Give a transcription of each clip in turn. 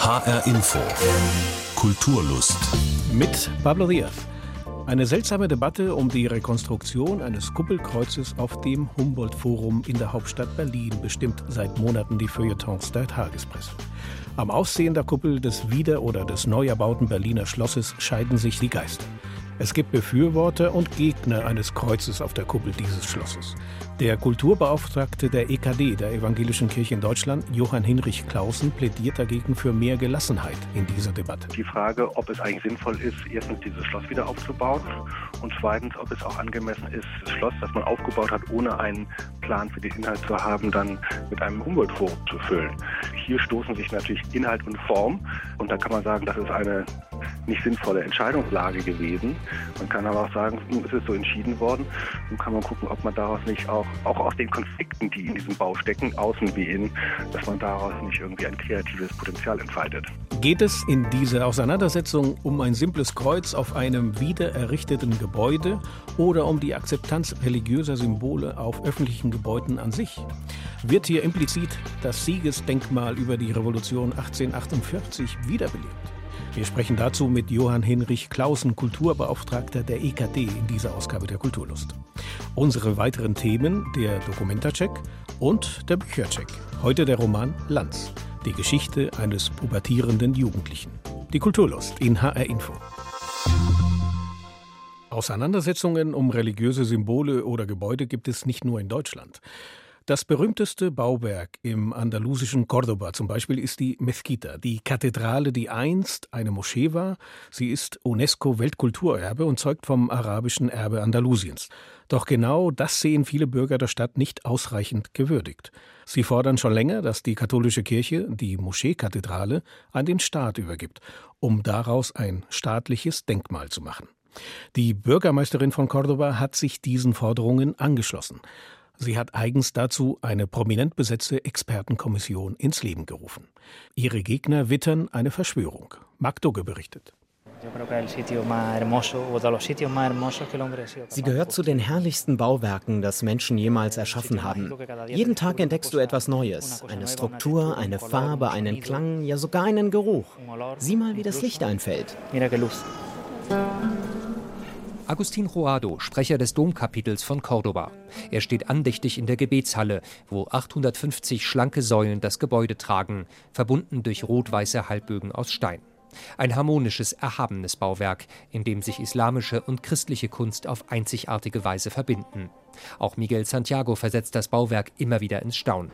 HR Info. Kulturlust. Mit Pablo Diaz. Eine seltsame Debatte um die Rekonstruktion eines Kuppelkreuzes auf dem Humboldt-Forum in der Hauptstadt Berlin bestimmt seit Monaten die Feuilletons der Tagespresse. Am Aussehen der Kuppel des wieder- oder des neu erbauten Berliner Schlosses scheiden sich die Geister. Es gibt Befürworter und Gegner eines Kreuzes auf der Kuppel dieses Schlosses. Der Kulturbeauftragte der EKD, der Evangelischen Kirche in Deutschland, Johann Hinrich Clausen, plädiert dagegen für mehr Gelassenheit in dieser Debatte. Die Frage, ob es eigentlich sinnvoll ist, erstens dieses Schloss wieder aufzubauen und zweitens, ob es auch angemessen ist, das Schloss, das man aufgebaut hat, ohne einen Plan für den Inhalt zu haben, dann mit einem Humboldt-Forum zu füllen. Hier stoßen sich natürlich Inhalt und Form und da kann man sagen, das ist eine nicht sinnvolle Entscheidungslage gewesen. Man kann aber auch sagen, es ist so entschieden worden. Nun kann man gucken, ob man daraus nicht auch aus den Konflikten, die in diesem Bau stecken, außen wie innen, dass man daraus nicht irgendwie ein kreatives Potenzial entfaltet. Geht es in dieser Auseinandersetzung um ein simples Kreuz auf einem wiedererrichteten Gebäude oder um die Akzeptanz religiöser Symbole auf öffentlichen Gebäuden an sich? Wird hier implizit das Siegesdenkmal über die Revolution 1848 wiederbelebt? Wir sprechen dazu mit Johann Hinrich Clausen, Kulturbeauftragter der EKD in dieser Ausgabe der Kulturlust. Unsere weiteren Themen: der Dokumenta-Check und der Bücher-Check. Heute der Roman Lanz, die Geschichte eines pubertierenden Jugendlichen. Die Kulturlust in HR Info. Auseinandersetzungen um religiöse Symbole oder Gebäude gibt es nicht nur in Deutschland. Das berühmteste Bauwerk im andalusischen Córdoba zum Beispiel ist die Mezquita, die Kathedrale, die einst eine Moschee war. Sie ist UNESCO-Weltkulturerbe und zeugt vom arabischen Erbe Andalusiens. Doch genau das sehen viele Bürger der Stadt nicht ausreichend gewürdigt. Sie fordern schon länger, dass die katholische Kirche die Moscheekathedrale an den Staat übergibt, um daraus ein staatliches Denkmal zu machen. Die Bürgermeisterin von Córdoba hat sich diesen Forderungen angeschlossen. Sie hat eigens dazu eine prominent besetzte Expertenkommission ins Leben gerufen. Ihre Gegner wittern eine Verschwörung. Marc Dugge berichtet. Sie gehört zu den herrlichsten Bauwerken, das Menschen jemals erschaffen haben. Jeden Tag entdeckst du etwas Neues. Eine Struktur, eine Farbe, einen Klang, ja sogar einen Geruch. Sieh mal, wie das Licht einfällt. Agustín Joado, Sprecher des Domkapitels von Córdoba. Er steht andächtig in der Gebetshalle, wo 850 schlanke Säulen das Gebäude tragen, verbunden durch rot-weiße Halbbögen aus Stein. Ein harmonisches, erhabenes Bauwerk, in dem sich islamische und christliche Kunst auf einzigartige Weise verbinden. Auch Miguel Santiago versetzt das Bauwerk immer wieder ins Staunen.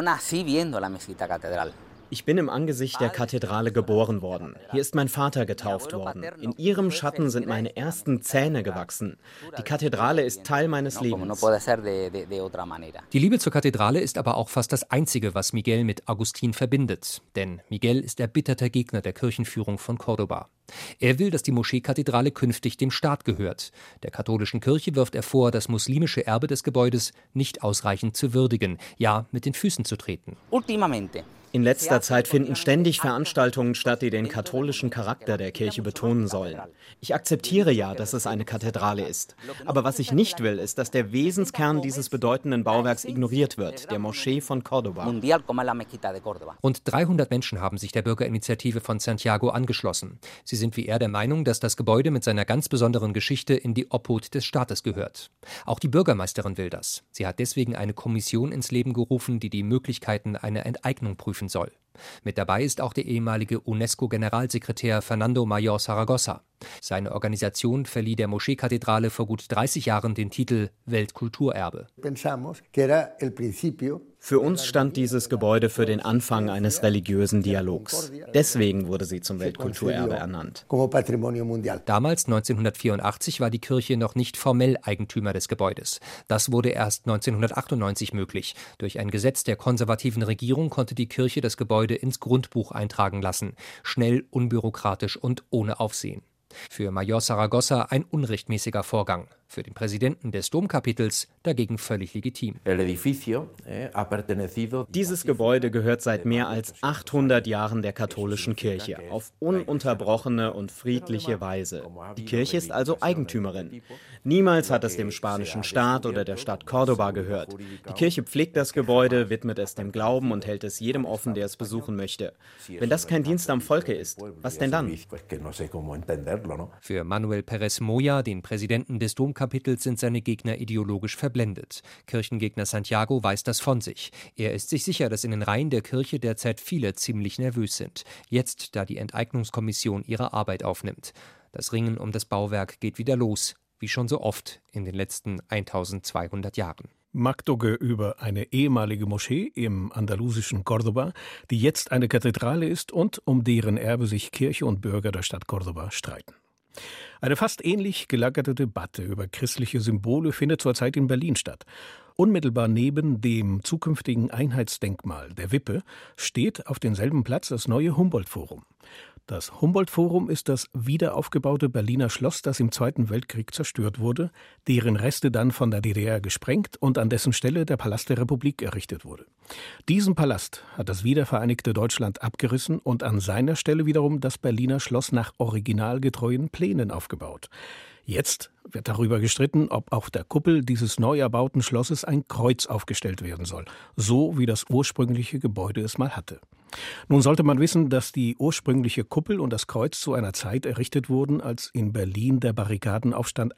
Ich bin im Angesicht der Kathedrale geboren worden. Hier ist mein Vater getauft worden. In ihrem Schatten sind meine ersten Zähne gewachsen. Die Kathedrale ist Teil meines Lebens. Die Liebe zur Kathedrale ist aber auch fast das Einzige, was Miguel mit Agustín verbindet. Denn Miguel ist erbitterter Gegner der Kirchenführung von Córdoba. Er will, dass die Moscheekathedrale künftig dem Staat gehört. Der katholischen Kirche wirft er vor, das muslimische Erbe des Gebäudes nicht ausreichend zu würdigen, ja mit den Füßen zu treten. In letzter Zeit finden ständig Veranstaltungen statt, die den katholischen Charakter der Kirche betonen sollen. Ich akzeptiere ja, dass es eine Kathedrale ist. Aber was ich nicht will, ist, dass der Wesenskern dieses bedeutenden Bauwerks ignoriert wird, der Moschee von Córdoba. Rund 300 Menschen haben sich der Bürgerinitiative von Santiago angeschlossen. Sie sind wie er der Meinung, dass das Gebäude mit seiner ganz besonderen Geschichte in die Obhut des Staates gehört. Auch die Bürgermeisterin will das. Sie hat deswegen eine Kommission ins Leben gerufen, die die Möglichkeiten einer Enteignung prüfen soll. Mit dabei ist auch der ehemalige UNESCO-Generalsekretär Fernando Mayor Zaragoza. Seine Organisation verlieh der Moscheekathedrale vor gut 30 Jahren den Titel Weltkulturerbe. Für uns stand dieses Gebäude für den Anfang eines religiösen Dialogs. Deswegen wurde sie zum Weltkulturerbe ernannt. Damals, 1984, war die Kirche noch nicht formell Eigentümer des Gebäudes. Das wurde erst 1998 möglich. Durch ein Gesetz der konservativen Regierung konnte die Kirche das Gebäude ins Grundbuch eintragen lassen. Schnell, unbürokratisch und ohne Aufsehen. Für Mayor Zaragoza ein unrechtmäßiger Vorgang. Für den Präsidenten des Domkapitels dagegen völlig legitim. Dieses Gebäude gehört seit mehr als 800 Jahren der katholischen Kirche auf ununterbrochene und friedliche Weise. Die Kirche ist also Eigentümerin. Niemals hat es dem spanischen Staat oder der Stadt Córdoba gehört. Die Kirche pflegt das Gebäude, widmet es dem Glauben und hält es jedem offen, der es besuchen möchte. Wenn das kein Dienst am Volke ist, was denn dann? Für Manuel Pérez Moya, den Präsidenten des Domkapitels, sind seine Gegner ideologisch verblendet. Kirchengegner Santiago weist das von sich. Er ist sich sicher, dass in den Reihen der Kirche derzeit viele ziemlich nervös sind. Jetzt, da die Enteignungskommission ihre Arbeit aufnimmt. Das Ringen um das Bauwerk geht wieder los, wie schon so oft in den letzten 1200 Jahren. Magdoge über eine ehemalige Moschee im andalusischen Córdoba, die jetzt eine Kathedrale ist und um deren Erbe sich Kirche und Bürger der Stadt Córdoba streiten. Eine fast ähnlich gelagerte Debatte über christliche Symbole findet zurzeit in Berlin statt. Unmittelbar neben dem zukünftigen Einheitsdenkmal der Wippe steht auf demselben Platz das neue Humboldt-Forum. Das Humboldt-Forum ist das wiederaufgebaute Berliner Schloss, das im Zweiten Weltkrieg zerstört wurde, deren Reste dann von der DDR gesprengt und an dessen Stelle der Palast der Republik errichtet wurde. Diesen Palast hat das wiedervereinigte Deutschland abgerissen und an seiner Stelle wiederum das Berliner Schloss nach originalgetreuen Plänen aufgebaut. Jetzt wird darüber gestritten, ob auf der Kuppel dieses neu erbauten Schlosses ein Kreuz aufgestellt werden soll, so wie das ursprüngliche Gebäude es mal hatte. Nun sollte man wissen, dass die ursprüngliche Kuppel und das Kreuz zu einer Zeit errichtet wurden, als in Berlin der Barrikadenaufstand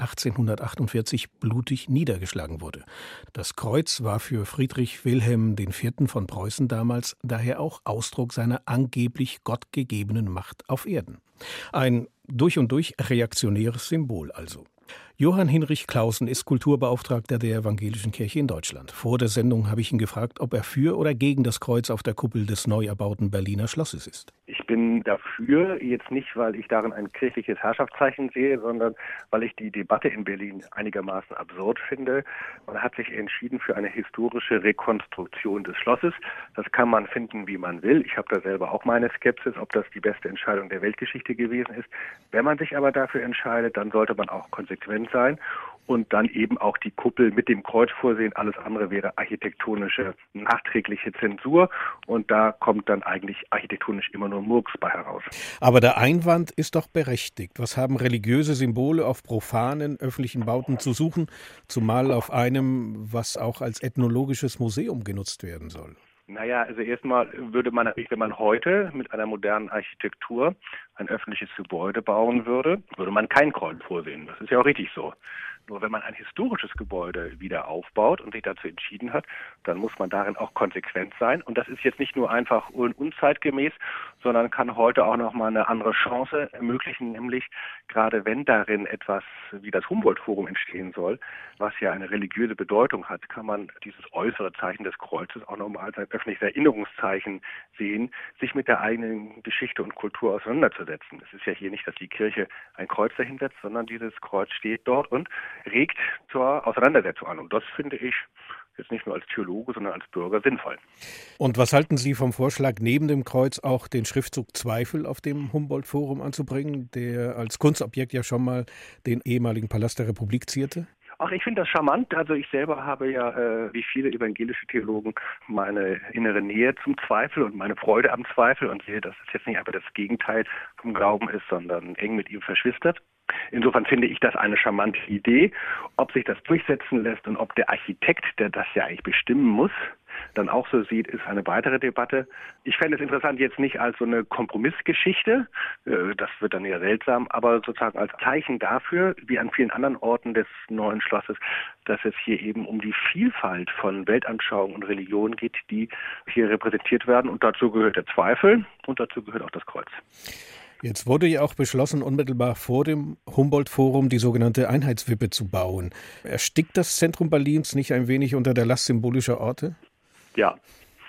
1848 blutig niedergeschlagen wurde. Das Kreuz war für Friedrich Wilhelm IV. Von Preußen damals daher auch Ausdruck seiner angeblich gottgegebenen Macht auf Erden. Ein durch und durch reaktionäres Symbol also. Johann Hinrich Clausen ist Kulturbeauftragter der Evangelischen Kirche in Deutschland. Vor der Sendung habe ich ihn gefragt, ob er für oder gegen das Kreuz auf der Kuppel des neu erbauten Berliner Schlosses ist. Ich bin dafür, jetzt nicht, weil ich darin ein kirchliches Herrschaftszeichen sehe, sondern weil ich die Debatte in Berlin einigermaßen absurd finde. Man hat sich entschieden für eine historische Rekonstruktion des Schlosses. Das kann man finden, wie man will. Ich habe da selber auch meine Skepsis, ob das die beste Entscheidung der Weltgeschichte gewesen ist. Wenn man sich aber dafür entscheidet, dann sollte man auch konsequent sein und dann eben auch die Kuppel mit dem Kreuz vorsehen. Alles andere wäre architektonische nachträgliche Zensur und da kommt dann eigentlich architektonisch immer nur Murks bei heraus. Aber der Einwand ist doch berechtigt. Was haben religiöse Symbole auf profanen öffentlichen Bauten zu suchen, zumal auf einem, was auch als ethnologisches Museum genutzt werden soll? Naja, also erstmal würde man natürlich, wenn man heute mit einer modernen Architektur ein öffentliches Gebäude bauen würde, würde man kein Kreuz vorsehen. Das ist ja auch richtig so. Nur wenn man ein historisches Gebäude wieder aufbaut und sich dazu entschieden hat, dann muss man darin auch konsequent sein. Und das ist jetzt nicht nur einfach unzeitgemäß, sondern kann heute auch nochmal eine andere Chance ermöglichen, nämlich gerade wenn darin etwas wie das Humboldt-Forum entstehen soll, was ja eine religiöse Bedeutung hat, kann man dieses äußere Zeichen des Kreuzes auch nochmal als ein öffentliches Erinnerungszeichen sehen, sich mit der eigenen Geschichte und Kultur auseinanderzusetzen. Es ist ja hier nicht, dass die Kirche ein Kreuz dahinsetzt, sondern dieses Kreuz steht dort und regt zur Auseinandersetzung an. Und das finde ich jetzt nicht nur als Theologe, sondern als Bürger sinnvoll. Und was halten Sie vom Vorschlag, neben dem Kreuz auch den Schriftzug Zweifel auf dem Humboldt-Forum anzubringen, der als Kunstobjekt ja schon mal den ehemaligen Palast der Republik zierte? Ach, ich finde das charmant. Also ich selber habe ja, wie viele evangelische Theologen, meine innere Nähe zum Zweifel und meine Freude am Zweifel und sehe, dass es jetzt nicht einfach das Gegenteil vom Glauben ist, sondern eng mit ihm verschwistert. Insofern finde ich das eine charmante Idee. Ob sich das durchsetzen lässt und ob der Architekt, der das ja eigentlich bestimmen muss, dann auch so sieht, ist eine weitere Debatte. Ich fände es interessant jetzt nicht als so eine Kompromissgeschichte, das wird dann eher seltsam, aber sozusagen als Zeichen dafür, wie an vielen anderen Orten des neuen Schlosses, dass es hier eben um die Vielfalt von Weltanschauungen und Religionen geht, die hier repräsentiert werden. Und dazu gehört der Zweifel und dazu gehört auch das Kreuz. Jetzt wurde ja auch beschlossen, unmittelbar vor dem Humboldt-Forum die sogenannte Einheitswippe zu bauen. Erstickt das Zentrum Berlins nicht ein wenig unter der Last symbolischer Orte? Ja,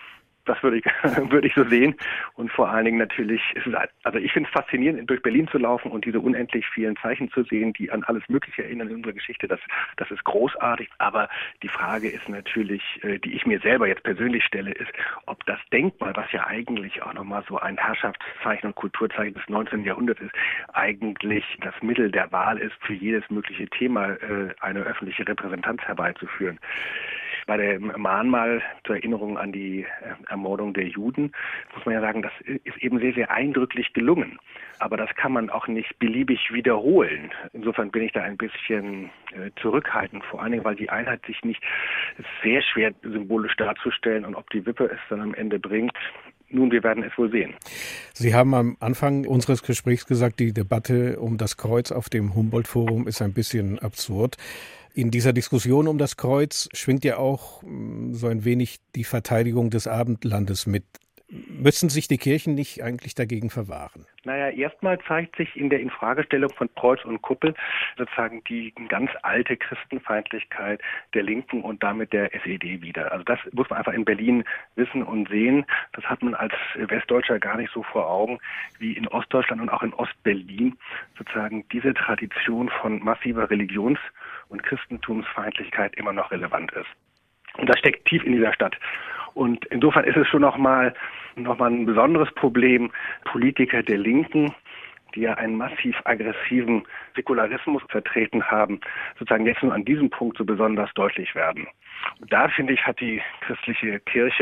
Das würde ich so sehen. Und vor allen Dingen natürlich, also ich finde es faszinierend, durch Berlin zu laufen und diese unendlich vielen Zeichen zu sehen, die an alles Mögliche erinnern in unserer Geschichte. Das ist großartig. Aber die Frage ist natürlich, die ich mir selber jetzt persönlich stelle, ist, ob das Denkmal, was ja eigentlich auch nochmal so ein Herrschaftszeichen und Kulturzeichen des 19. Jahrhunderts ist, eigentlich das Mittel der Wahl ist, für jedes mögliche Thema eine öffentliche Repräsentanz herbeizuführen. Bei dem Mahnmal zur Erinnerung an die Ermordung der Juden muss man ja sagen, das ist eben sehr, sehr eindrücklich gelungen. Aber das kann man auch nicht beliebig wiederholen. Insofern bin ich da ein bisschen zurückhaltend, vor allen Dingen, weil die Einheit sich nicht sehr schwer symbolisch darzustellen und ob die Wippe es dann am Ende bringt. Nun, wir werden es wohl sehen. Sie haben am Anfang unseres Gesprächs gesagt, die Debatte um das Kreuz auf dem Humboldt-Forum ist ein bisschen absurd. In dieser Diskussion um das Kreuz schwingt ja auch so ein wenig die Verteidigung des Abendlandes mit. Müssen sich die Kirchen nicht eigentlich dagegen verwahren? Naja, erstmal zeigt sich in der Infragestellung von Kreuz und Kuppel sozusagen die ganz alte Christenfeindlichkeit der Linken und damit der SED wieder. Also das muss man einfach in Berlin wissen und sehen. Das hat man als Westdeutscher gar nicht so vor Augen wie in Ostdeutschland und auch in Ostberlin. Sozusagen diese Tradition von massiver Religions- und Christentumsfeindlichkeit immer noch relevant ist. Und das steckt tief in dieser Stadt. Und insofern ist es schon nochmal ein besonderes Problem, Politiker der Linken, die ja einen massiv aggressiven Säkularismus vertreten haben, sozusagen jetzt nur an diesem Punkt so besonders deutlich werden. Und da, finde ich, haben die christlichen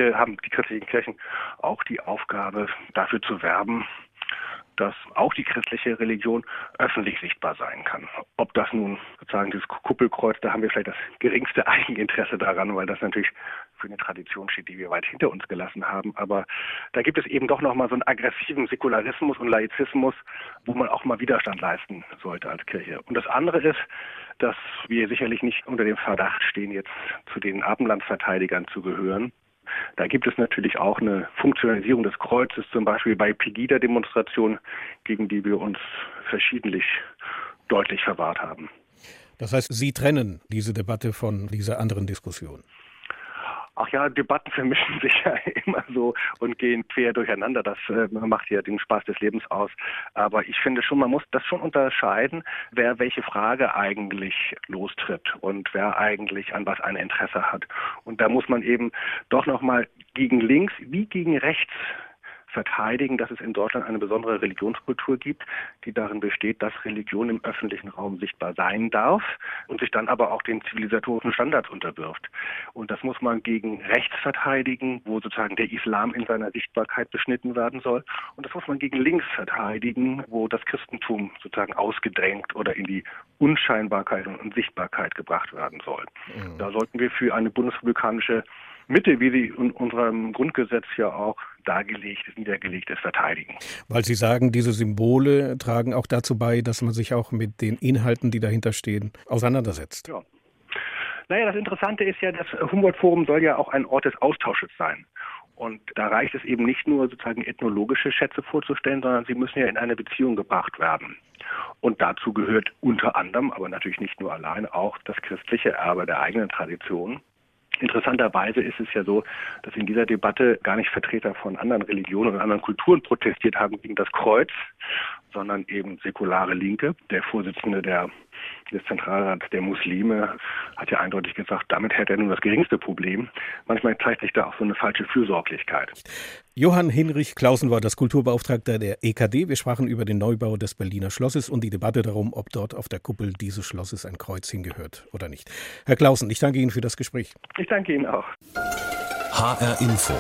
Kirchen auch die Aufgabe, dafür zu werben, dass auch die christliche Religion öffentlich sichtbar sein kann. Ob das nun sozusagen dieses Kuppelkreuz, da haben wir vielleicht das geringste Eigeninteresse daran, weil das natürlich für eine Tradition steht, die wir weit hinter uns gelassen haben. Aber da gibt es eben doch nochmal so einen aggressiven Säkularismus und Laizismus, wo man auch mal Widerstand leisten sollte als Kirche. Und das andere ist, dass wir sicherlich nicht unter dem Verdacht stehen, jetzt zu den Abendlandsverteidigern zu gehören. Da gibt es natürlich auch eine Funktionalisierung des Kreuzes, zum Beispiel bei Pegida-Demonstrationen, gegen die wir uns verschiedentlich deutlich verwahrt haben. Das heißt, Sie trennen diese Debatte von dieser anderen Diskussion? Ach ja, Debatten vermischen sich ja immer so und gehen quer durcheinander. Das macht ja den Spaß des Lebens aus. Aber ich finde schon, man muss das schon unterscheiden, wer welche Frage eigentlich lostritt und wer eigentlich an was ein Interesse hat. Und da muss man eben doch nochmal gegen links wie gegen rechts verteidigen, dass es in Deutschland eine besondere Religionskultur gibt, die darin besteht, dass Religion im öffentlichen Raum sichtbar sein darf und sich dann aber auch den zivilisatorischen Standards unterwirft. Und das muss man gegen rechts verteidigen, wo sozusagen der Islam in seiner Sichtbarkeit beschnitten werden soll. Und das muss man gegen links verteidigen, wo das Christentum sozusagen ausgedrängt oder in die Unscheinbarkeit und Sichtbarkeit gebracht werden soll. Mhm. Da sollten wir für eine bundesrepublikanische Mitte, wie sie in unserem Grundgesetz ja auch niedergelegt ist, verteidigen. Weil Sie sagen, diese Symbole tragen auch dazu bei, dass man sich auch mit den Inhalten, die dahinter stehen, auseinandersetzt. Ja. Naja, das Interessante ist ja, das Humboldt-Forum soll ja auch ein Ort des Austausches sein. Und da reicht es eben nicht nur, sozusagen ethnologische Schätze vorzustellen, sondern sie müssen ja in eine Beziehung gebracht werden. Und dazu gehört unter anderem, aber natürlich nicht nur allein, auch das christliche Erbe der eigenen Tradition. Interessanterweise ist es ja so, dass in dieser Debatte gar nicht Vertreter von anderen Religionen und anderen Kulturen protestiert haben gegen das Kreuz, sondern eben säkulare Linke. Der Vorsitzende des Zentralrats der Muslime hat ja eindeutig gesagt, damit hätte er nun das geringste Problem. Manchmal zeigt sich da auch so eine falsche Fürsorglichkeit. Johann Hinrich Clausen war das Kulturbeauftragter der EKD. Wir sprachen über den Neubau des Berliner Schlosses und die Debatte darum, ob dort auf der Kuppel dieses Schlosses ein Kreuz hingehört oder nicht. Herr Clausen, ich danke Ihnen für das Gespräch. Ich danke Ihnen auch. HR Info.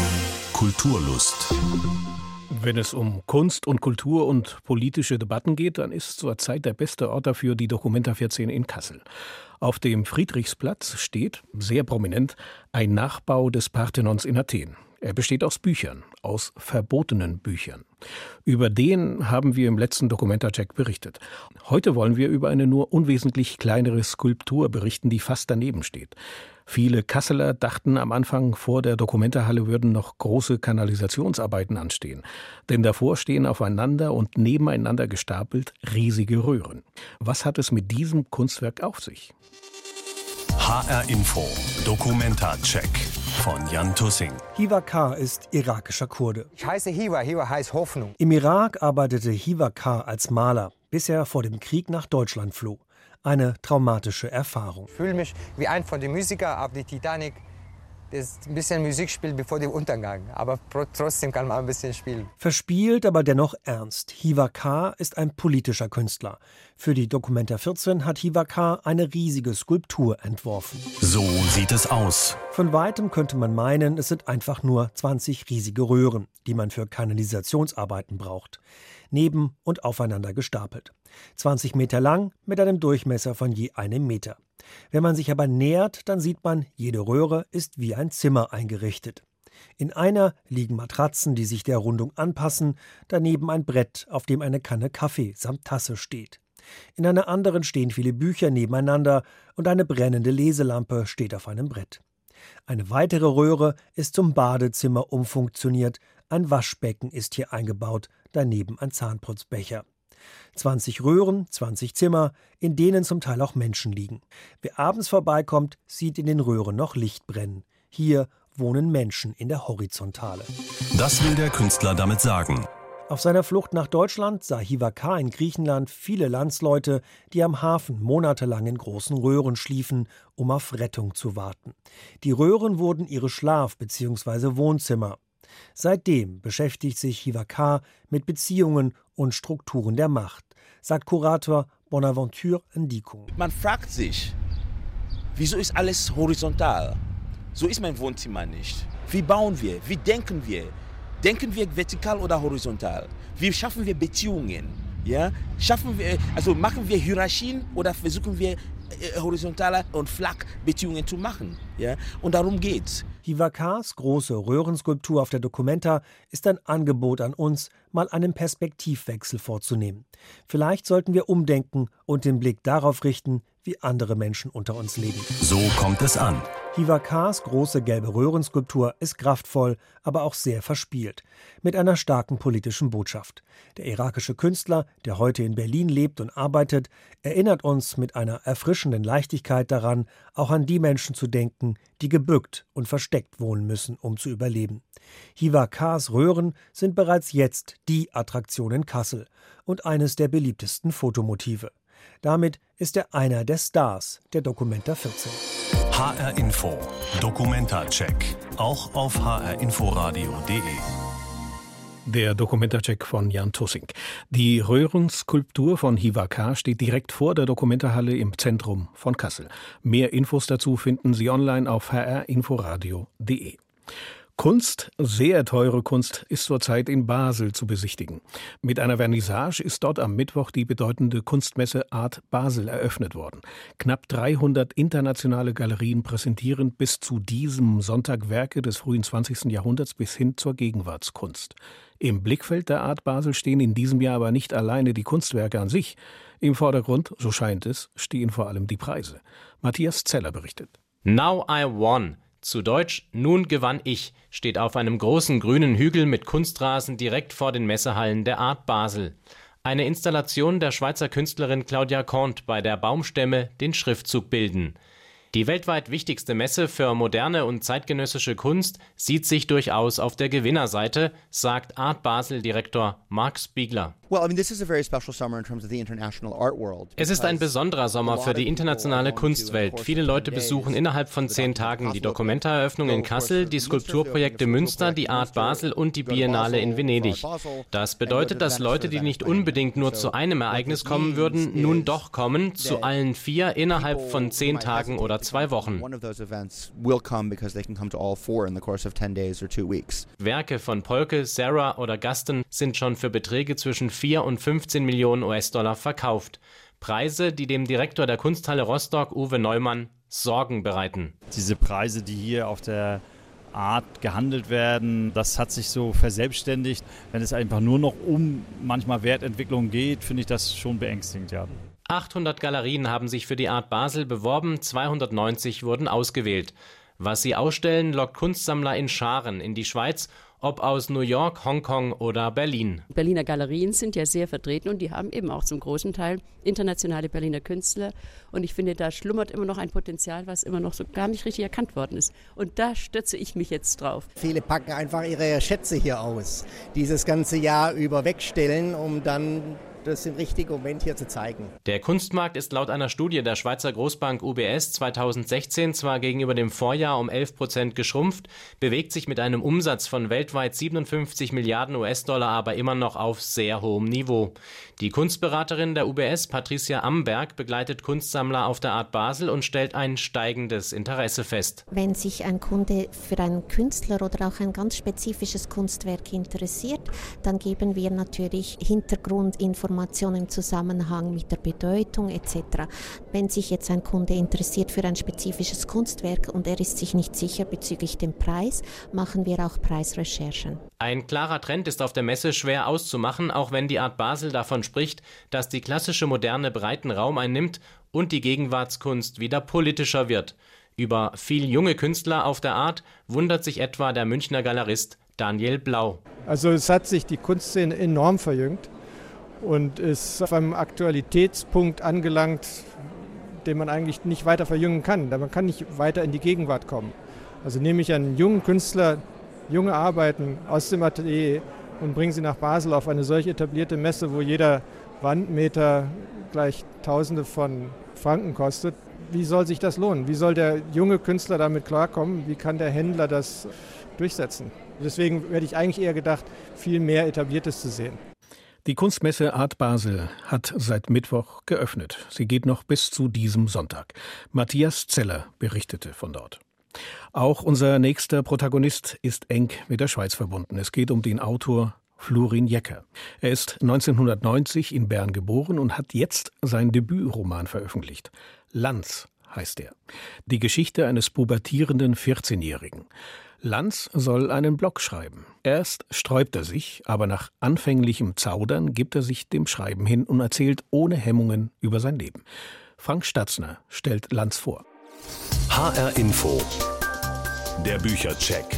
Kulturlust. Wenn es um Kunst und Kultur und politische Debatten geht, dann ist zurzeit der beste Ort dafür die Documenta 14 in Kassel. Auf dem Friedrichsplatz steht, sehr prominent, ein Nachbau des Parthenons in Athen. Er besteht aus Büchern, aus verbotenen Büchern. Über den haben wir im letzten Documenta-Check berichtet. Heute wollen wir über eine nur unwesentlich kleinere Skulptur berichten, die fast daneben steht. Viele Kasseler dachten am Anfang, vor der Documenta-Halle würden noch große Kanalisationsarbeiten anstehen. Denn davor stehen aufeinander und nebeneinander gestapelt riesige Röhren. Was hat es mit diesem Kunstwerk auf sich? HR Info. Documenta-Check. von Jan Tussing. Hiva K. ist irakischer Kurde. Ich heiße Hiva, Hiva heißt Hoffnung. Im Irak arbeitete Hiva K. als Maler, bis er vor dem Krieg nach Deutschland floh. Eine traumatische Erfahrung. Ich fühle mich wie ein von den Musikern auf der Titanic, der ein bisschen Musik spielt bevor dem Untergang. Aber trotzdem kann man ein bisschen spielen. Verspielt, aber dennoch ernst. Hiva K. ist ein politischer Künstler. Für die Documenta 14 hat Hiva K. eine riesige Skulptur entworfen. So sieht es aus. Von weitem könnte man meinen, es sind einfach nur 20 riesige Röhren, die man für Kanalisationsarbeiten braucht. Neben und aufeinander gestapelt. 20 Meter lang mit einem Durchmesser von je 1 Meter. Wenn man sich aber nähert, dann sieht man, jede Röhre ist wie ein Zimmer eingerichtet. In einer liegen Matratzen, die sich der Rundung anpassen, daneben ein Brett, auf dem eine Kanne Kaffee samt Tasse steht. In einer anderen stehen viele Bücher nebeneinander und eine brennende Leselampe steht auf einem Brett. Eine weitere Röhre ist zum Badezimmer umfunktioniert, ein Waschbecken ist hier eingebaut, daneben ein Zahnputzbecher. 20 Röhren, 20 Zimmer, in denen zum Teil auch Menschen liegen. Wer abends vorbeikommt, sieht in den Röhren noch Licht brennen. Hier wohnen Menschen in der Horizontale. Das will der Künstler damit sagen. Auf seiner Flucht nach Deutschland sah Hiva K. in Griechenland viele Landsleute, die am Hafen monatelang in großen Röhren schliefen, um auf Rettung zu warten. Die Röhren wurden ihre Schlaf- bzw. Wohnzimmer. Seitdem beschäftigt sich Hiva K. mit Beziehungen und Strukturen der Macht, sagt Kurator Bonaventure Ndikung. Man fragt sich, wieso ist alles horizontal? So ist mein Wohnzimmer nicht. Wie bauen wir? Wie denken wir? Denken wir vertikal oder horizontal? Wie schaffen wir Beziehungen? Ja? Machen wir Hierarchien oder versuchen wir horizontale und flach Beziehungen zu machen? Ja? Und darum geht's. Hiva K.'s große Röhrenskulptur auf der Documenta ist ein Angebot an uns, mal einen Perspektivwechsel vorzunehmen. Vielleicht sollten wir umdenken und den Blick darauf richten, wie andere Menschen unter uns leben. So kommt es an. Hiva K.'s große gelbe Röhrenskulptur ist kraftvoll, aber auch sehr verspielt, mit einer starken politischen Botschaft. Der irakische Künstler, der heute in Berlin lebt und arbeitet, erinnert uns mit einer erfrischenden Leichtigkeit daran, auch an die Menschen zu denken, die gebückt und versteckt wohnen müssen, um zu überleben. Hiva K.'s Röhren sind bereits jetzt die Attraktion in Kassel und eines der beliebtesten Fotomotive. Damit ist er einer der Stars der Documenta 14. HR Info, Documenta-Check, auch auf hrinforadio.de. Der Documenta-Check von Jan Tussing. Die Röhrenskulptur von Hiva K. steht direkt vor der Documenta-Halle im Zentrum von Kassel. Mehr Infos dazu finden Sie online auf hrinforadio.de. Kunst, sehr teure Kunst, ist zurzeit in Basel zu besichtigen. Mit einer Vernissage ist dort am Mittwoch die bedeutende Kunstmesse Art Basel eröffnet worden. Knapp 300 internationale Galerien präsentieren bis zu diesem Sonntag Werke des frühen 20. Jahrhunderts bis hin zur Gegenwartskunst. Im Blickfeld der Art Basel stehen in diesem Jahr aber nicht alleine die Kunstwerke an sich. Im Vordergrund, so scheint es, stehen vor allem die Preise. Matthias Zeller berichtet. Now I won. Zu Deutsch, nun gewann ich, steht auf einem großen grünen Hügel mit Kunstrasen direkt vor den Messehallen der Art Basel. Eine Installation der Schweizer Künstlerin Claudia Comte, bei der Baumstämme den Schriftzug bilden. Die weltweit wichtigste Messe für moderne und zeitgenössische Kunst sieht sich durchaus auf der Gewinnerseite, sagt Art Basel-Direktor Mark Spiegler. Es ist ein besonderer Sommer für die internationale Kunstwelt. Viele Leute besuchen innerhalb von 10 Tagen die Documenta-Eröffnung in Kassel, die Skulpturprojekte Münster, die Art Basel und die Biennale in Venedig. Das bedeutet, dass Leute, die nicht unbedingt nur zu einem Ereignis kommen würden, nun doch kommen, zu allen 4 innerhalb von 10 Tagen oder 2 Wochen. Werke von Polke, Serra oder Gaston sind schon für Beträge zwischen 4 und 15 Millionen US-Dollar verkauft. Preise, die dem Direktor der Kunsthalle Rostock, Uwe Neumann, Sorgen bereiten. Diese Preise, die hier auf der Art gehandelt werden, das hat sich so verselbstständigt. Wenn es einfach nur noch um manchmal Wertentwicklung geht, finde ich das schon beängstigend, ja. 800 Galerien haben sich für die Art Basel beworben, 290 wurden ausgewählt. Was sie ausstellen, lockt Kunstsammler in Scharen in die Schweiz ob aus New York, Hongkong oder Berlin. Berliner Galerien sind ja sehr vertreten und die haben eben auch zum großen Teil internationale Berliner Künstler. Und ich finde, da schlummert immer noch ein Potenzial, was immer noch so gar nicht richtig erkannt worden ist. Und da stürze ich mich jetzt drauf. Viele packen einfach ihre Schätze hier aus, dieses ganze Jahr über wegstellen, um dann das im richtigen Moment hier zu zeigen. Der Kunstmarkt ist laut einer Studie der Schweizer Großbank UBS 2016 zwar gegenüber dem Vorjahr um 11% geschrumpft, bewegt sich mit einem Umsatz von weltweit 57 Milliarden US-Dollar aber immer noch auf sehr hohem Niveau. Die Kunstberaterin der UBS, Patricia Amberg, begleitet Kunstsammler auf der Art Basel und stellt ein steigendes Interesse fest. Wenn sich ein Kunde für einen Künstler oder auch ein ganz spezifisches Kunstwerk interessiert, dann geben wir natürlich Hintergrundinformationen im Zusammenhang mit der Bedeutung etc. Wenn sich jetzt ein Kunde interessiert für ein spezifisches Kunstwerk und er ist sich nicht sicher bezüglich dem Preis, machen wir auch Preisrecherchen. Ein klarer Trend ist auf der Messe schwer auszumachen, auch wenn die Art Basel davon spricht, dass die klassische Moderne breiten Raum einnimmt und die Gegenwartskunst wieder politischer wird. Über viel junge Künstler auf der Art wundert sich etwa der Münchner Galerist Daniel Blau. Also es hat sich die Kunstszene enorm verjüngt und ist auf einem Aktualitätspunkt angelangt, den man eigentlich nicht weiter verjüngen kann. Man kann nicht weiter in die Gegenwart kommen. Also nehme ich einen jungen Künstler, junge Arbeiten aus dem Atelier und bringe sie nach Basel auf eine solch etablierte Messe, wo jeder Wandmeter gleich Tausende von Franken kostet. Wie soll sich das lohnen? Wie soll der junge Künstler damit klarkommen? Wie kann der Händler das durchsetzen? Deswegen hätte ich eigentlich eher gedacht, viel mehr Etabliertes zu sehen. Die Kunstmesse Art Basel hat seit Mittwoch geöffnet. Sie geht noch bis zu diesem Sonntag. Matthias Zeller berichtete von dort. Auch unser nächster Protagonist ist eng mit der Schweiz verbunden. Es geht um den Autor Florin Jecker. Er ist 1990 in Bern geboren und hat jetzt seinen Debütroman veröffentlicht. Lanz heißt er. Die Geschichte eines pubertierenden 14-Jährigen. Lanz soll einen Blog schreiben. Erst sträubt er sich, aber nach anfänglichem Zaudern gibt er sich dem Schreiben hin und erzählt ohne Hemmungen über sein Leben. Frank Statzner stellt Lanz vor. HR Info. Der Büchercheck.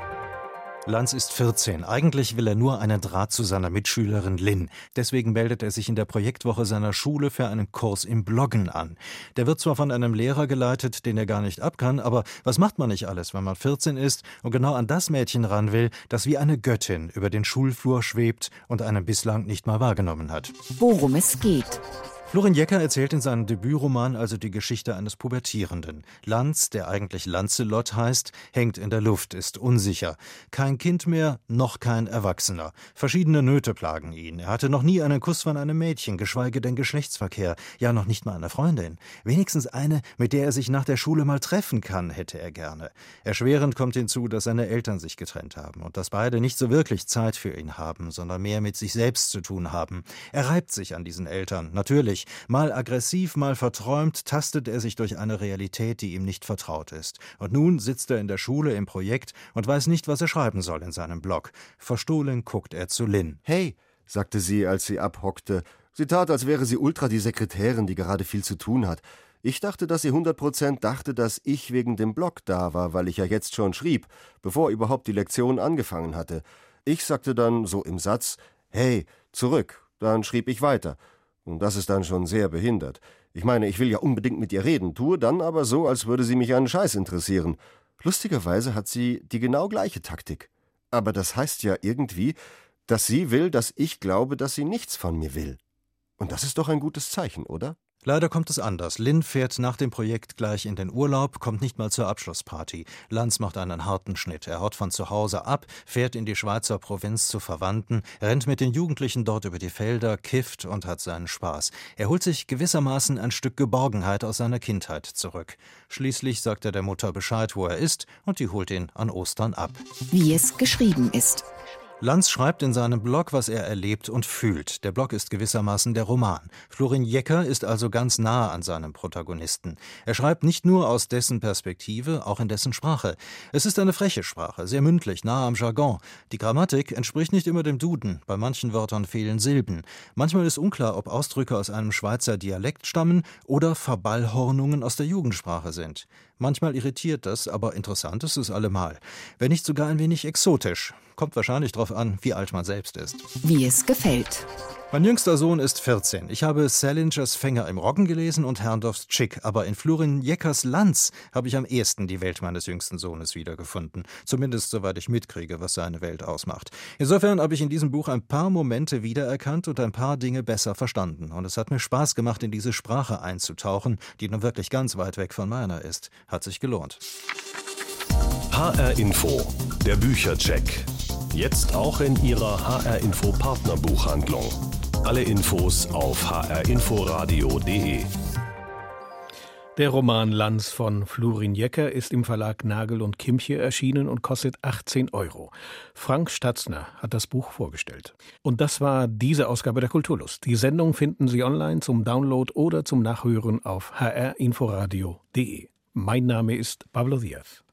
Lanz ist 14. Eigentlich will er nur einen Draht zu seiner Mitschülerin Lynn. Deswegen meldet er sich in der Projektwoche seiner Schule für einen Kurs im Bloggen an. Der wird zwar von einem Lehrer geleitet, den er gar nicht ab kann, aber was macht man nicht alles, wenn man 14 ist und genau an das Mädchen ran will, das wie eine Göttin über den Schulflur schwebt und einen bislang nicht mal wahrgenommen hat. Worum es geht. Florin Jecker erzählt in seinem Debütroman also die Geschichte eines Pubertierenden. Lanz, der eigentlich Lancelot heißt, hängt in der Luft, ist unsicher. Kein Kind mehr, noch kein Erwachsener. Verschiedene Nöte plagen ihn. Er hatte noch nie einen Kuss von einem Mädchen, geschweige denn Geschlechtsverkehr. Ja, noch nicht mal eine Freundin. Wenigstens eine, mit der er sich nach der Schule mal treffen kann, hätte er gerne. Erschwerend kommt hinzu, dass seine Eltern sich getrennt haben und dass beide nicht so wirklich Zeit für ihn haben, sondern mehr mit sich selbst zu tun haben. Er reibt sich an diesen Eltern, natürlich. Mal aggressiv, mal verträumt, tastet er sich durch eine Realität, die ihm nicht vertraut ist. Und nun sitzt er in der Schule im Projekt und weiß nicht, was er schreiben soll in seinem Blog. Verstohlen guckt er zu Lynn. »Hey«, sagte sie, als sie abhockte. Sie tat, als wäre sie ultra die Sekretärin, die gerade viel zu tun hat. Ich dachte, dass sie 100% dachte, dass ich wegen dem Blog da war, weil ich ja jetzt schon schrieb, bevor überhaupt die Lektion angefangen hatte. Ich sagte dann so im Satz, »Hey, zurück«, dann schrieb ich weiter. Und das ist dann schon sehr behindert. Ich meine, ich will ja unbedingt mit ihr reden, tue dann aber so, als würde sie mich einen Scheiß interessieren. Lustigerweise hat sie die genau gleiche Taktik. Aber das heißt ja irgendwie, dass sie will, dass ich glaube, dass sie nichts von mir will. Und das ist doch ein gutes Zeichen, oder? Leider kommt es anders. Lynn fährt nach dem Projekt gleich in den Urlaub, kommt nicht mal zur Abschlussparty. Lanz macht einen harten Schnitt. Er haut von zu Hause ab, fährt in die Schweizer Provinz zu Verwandten, rennt mit den Jugendlichen dort über die Felder, kifft und hat seinen Spaß. Er holt sich gewissermaßen ein Stück Geborgenheit aus seiner Kindheit zurück. Schließlich sagt er der Mutter Bescheid, wo er ist, und die holt ihn an Ostern ab. Wie es geschrieben ist. Lanz schreibt in seinem Blog, was er erlebt und fühlt. Der Blog ist gewissermaßen der Roman. Florin Jecker ist also ganz nah an seinem Protagonisten. Er schreibt nicht nur aus dessen Perspektive, auch in dessen Sprache. Es ist eine freche Sprache, sehr mündlich, nah am Jargon. Die Grammatik entspricht nicht immer dem Duden. Bei manchen Wörtern fehlen Silben. Manchmal ist unklar, ob Ausdrücke aus einem Schweizer Dialekt stammen oder Verballhornungen aus der Jugendsprache sind. Manchmal irritiert das, aber interessant ist es allemal. Wenn nicht sogar ein wenig exotisch. Kommt wahrscheinlich drauf an, wie alt man selbst ist. Wie es gefällt. Mein jüngster Sohn ist 14. Ich habe Salingers Fänger im Roggen gelesen und Herrndorfs Chick, aber in Florin Jeckers Lanz habe ich am ehesten die Welt meines jüngsten Sohnes wiedergefunden. Zumindest soweit ich mitkriege, was seine Welt ausmacht. Insofern habe ich in diesem Buch ein paar Momente wiedererkannt und ein paar Dinge besser verstanden. Und es hat mir Spaß gemacht, in diese Sprache einzutauchen, die nun wirklich ganz weit weg von meiner ist. Hat sich gelohnt. HR Info, der Büchercheck. Jetzt auch in Ihrer HR Info Partnerbuchhandlung. Alle Infos auf hrinforadio.de. Der Roman Lanz von Florin Jecker ist im Verlag Nagel und Kimche erschienen und kostet 18 €. Frank Statzner hat das Buch vorgestellt. Und das war diese Ausgabe der Kulturlust. Die Sendung finden Sie online zum Download oder zum Nachhören auf hrinforadio.de. Mein Name ist Pablo Diaz.